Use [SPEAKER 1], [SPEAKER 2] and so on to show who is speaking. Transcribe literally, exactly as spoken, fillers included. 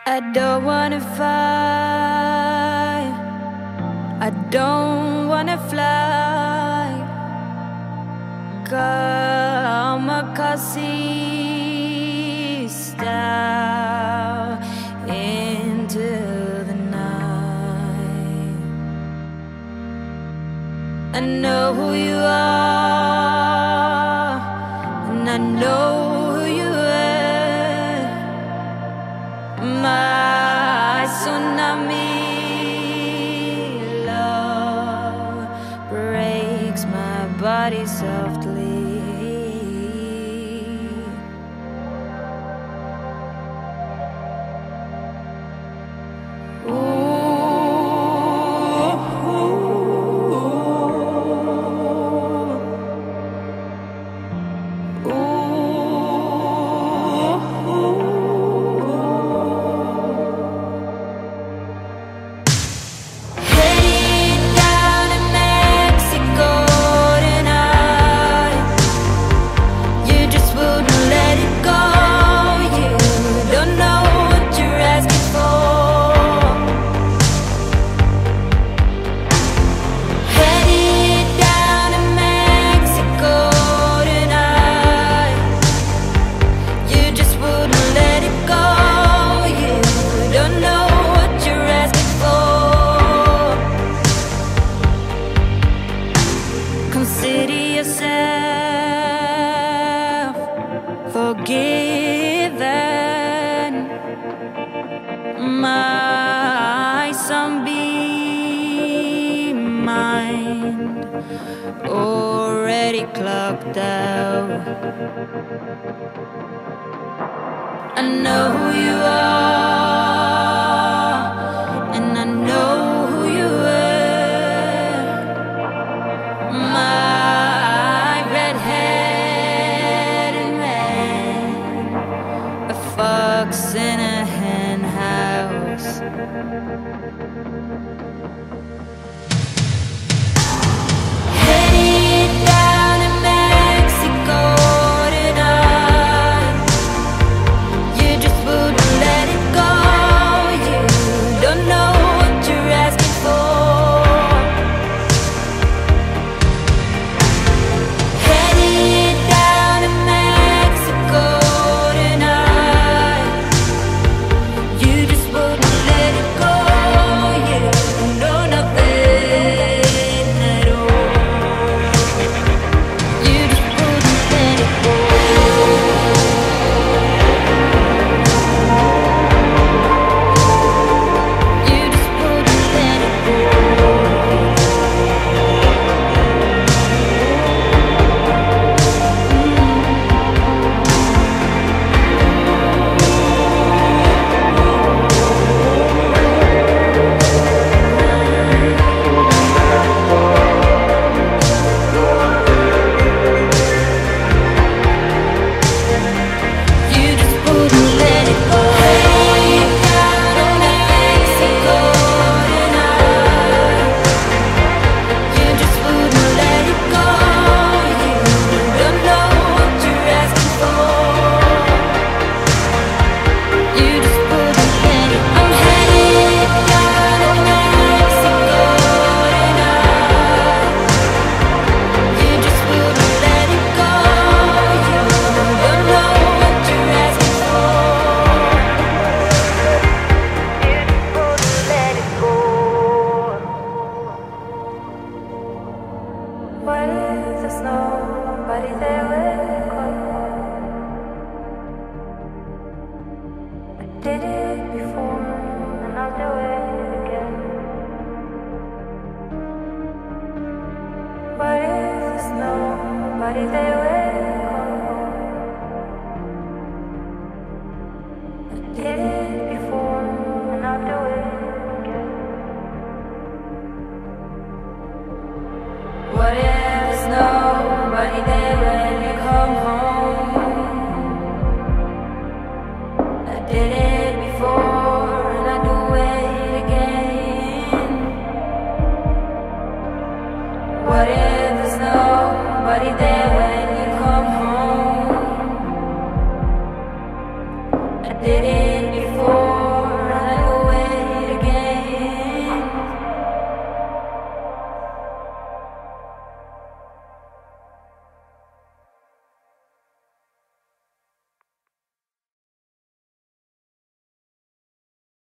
[SPEAKER 1] I don't wanna fight, I don't wanna fly. Como style into the night. I know who you are, and I know who you are. My tsunami love breaks my body softly. Consider yourself forgiven. My zombie mind already clocked out. I know who you are, and I know who you are. My red-headed man, a fox in a hen house. Headed down to Mexico tonight. You just wouldn't let it go. You don't know what you're asking for. Headed down to Mexico tonight. You just wouldn't let it go. You know nothing at all. You just wouldn't let it go. You just wouldn't let it go. You just wouldn't let it go. Down to Mexico tonight. You just wouldn't let it go. You don't know what you're asking for. You just wouldn't let it. I'm headed down to Mexico tonight. You just wouldn't let it go. You don't know what you're asking for. You just wouldn't let it go. What if there's nobody there when you call? I did it before, and I'll do it again. What if there's nobody there when you call? I did it before, and I'll do it again. What if there's nobody there when you come home? I did it before, and I do it again. What if there's nobody there when you come home? I did it